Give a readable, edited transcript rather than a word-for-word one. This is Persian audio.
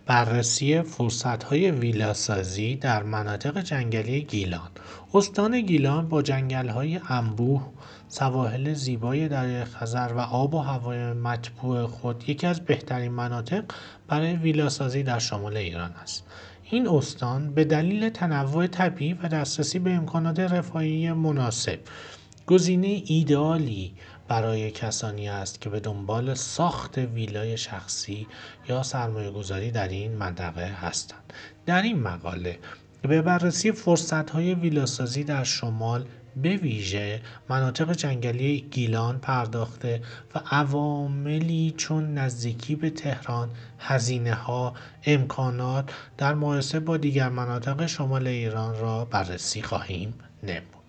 بررسی فرصت‌های ویلاسازی در مناطق جنگلی گیلان. استان گیلان با جنگل‌های انبوه، سواحل زیبای دریای‌خزر و آب و هوای مطبوع خود یکی از بهترین مناطق برای ویلاسازی در شمال ایران است. این استان به دلیل تنوع طبیعی و دسترسی به امکانات رفاهی مناسب گزینه ایدئالی برای کسانی است که به دنبال ساخت ویلای شخصی یا سرمایه‌گذاری در این منطقه هستند. در این مقاله به بررسی فرصت‌های ویلاسازی در شمال به ویژه مناطق جنگلی گیلان پرداخته و عواملی چون نزدیکی به تهران، هزینه‌ها، امکانات در مقایسه با دیگر مناطق شمال ایران را بررسی خواهیم نمود.